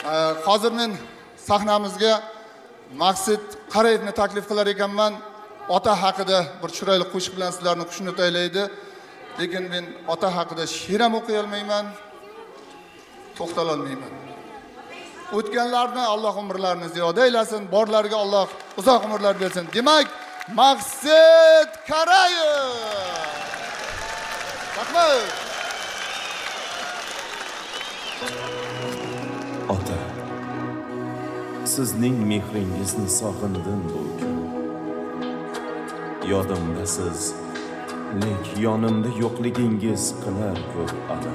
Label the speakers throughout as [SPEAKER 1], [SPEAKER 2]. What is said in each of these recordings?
[SPEAKER 1] Hozir men sahnamizga Maqsud Qarayevni taklif qilar ekanman. Ota haqida bir chiroyli qo'shiq bilan sizlarni xushnuqtaylaydi. Lekin men ota haqida she'r ham o'qiy olmayman. To'xtala olmayman. O'tganlarni Alloh umrlarini ziyoda aylasin, borlarga Alloh uzoq umrlar bersin. Demak, Maqsud Qarayev. Rahmat.
[SPEAKER 2] Ota, sizning mehringizni sog'indim bu kun. Yodimdasiz, lek yonimda yo'qligingiz qilar ko'p alam.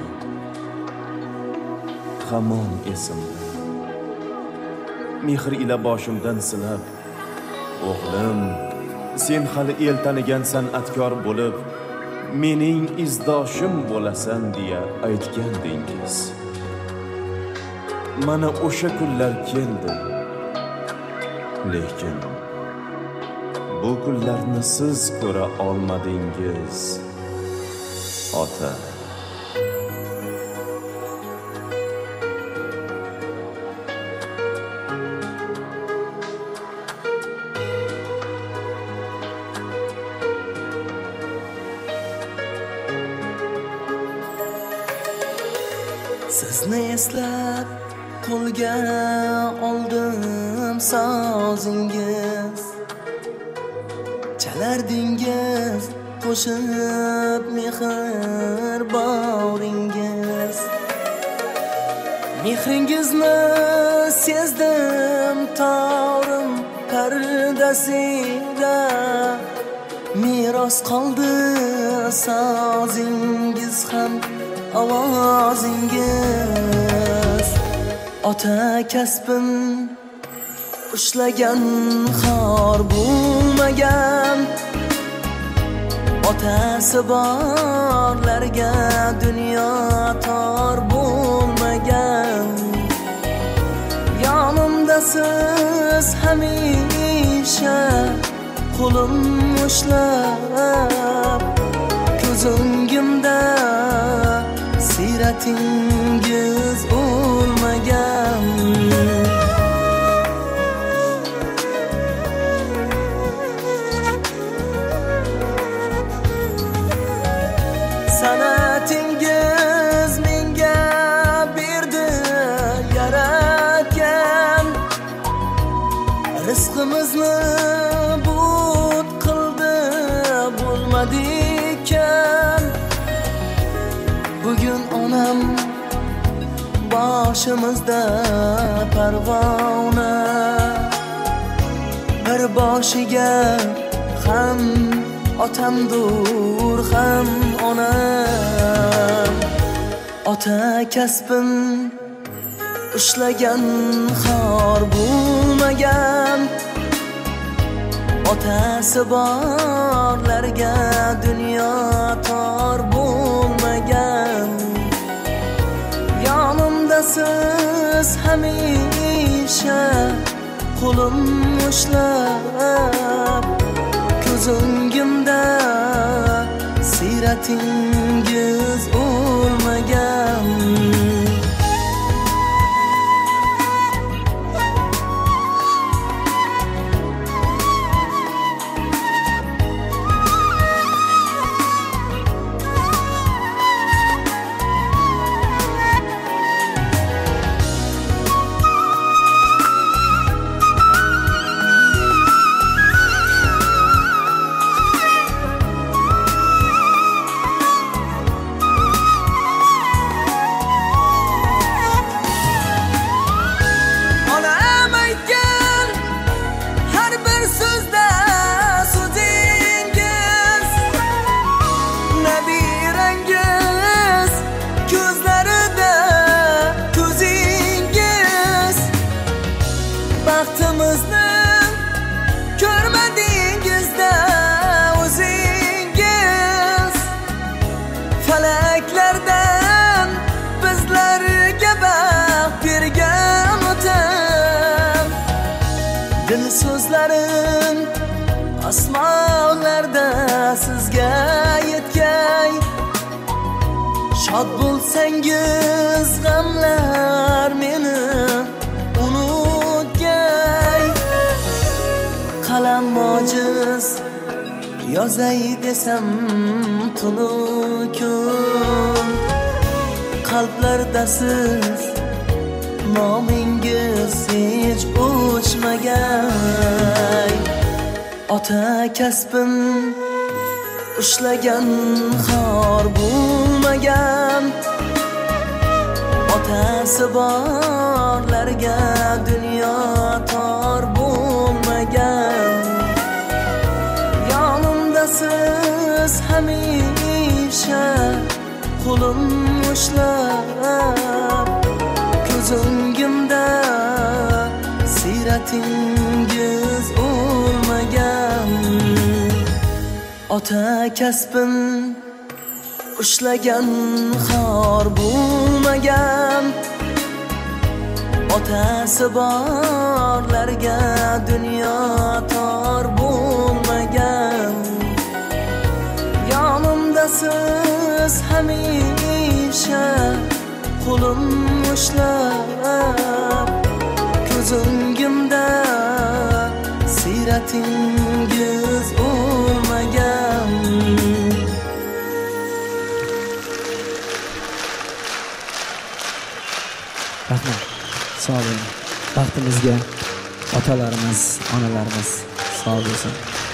[SPEAKER 2] Hamon esimda. Mehr ila boshimdan silab, o'g'lim, sen hali el tanigan san'atkor bo'lib, mening izdoshim bo'lasan deya aytgandingiz. Mana o'sha kunlar keldi. Lekin bu kunlarni siz ko'ra olmadingiz, ota.
[SPEAKER 3] Sizni eslab qo'lga oldim sozingiz, chalardingiz qo'shib mehr boringiz. Mehringizni sezdim torim pardasida, meros qoldi sozingiz ham ovozingiz. Ota kasbim ushlagan xor bo'lmagan, otasi borlarga dunyo tor bo'lmagan. Yonimdasiz hamisha, qo'lim ushlab, ko'z o'ngimda siratingiz o'lmagan. San'atingiz menga berdi yaratgan, rizqimizni but qildi bo'lmadikan. Bugun onam boshimizda parvona, bir boshiga ham otamdur ham onam. Ota kasbim ushlagan xor bo'lmagan, otasi borlarga dunyo tor bo'lmagan. Yonimdasiz hamisha, qo'lim ushlab, ko'z o'ngimda siratingiz o'lmagan. Baxtimizni ko'rmadingizda o'zingiz, falaklardan bizlarga baxt bergan otam. Dil so'zlarim osmonlarda sizga yetkay. Shod bo'lsangiz g'amlar meni yozay desam tunu kun qalblarda siz nomingiz hech o'chmagan ota kasbin ushlagan xor bo'lmagan otasi borlarga dunyo tor bo'lmagan yonimda siz hamisha qo'lim ushlab ko'z o'ngimda siyratingiz o'lmagan ota kasbin ushlagan xor bo'lmagan otasi borlarga dunyo tor bo'lmagan yonimda siz hamisha qo'lim ushlab ko'z o'ngimda siyratingiz o'lmagan
[SPEAKER 4] rahmat sog' bo'ling baxtimizga otalarimiz onalarimiz sog' bo'lsin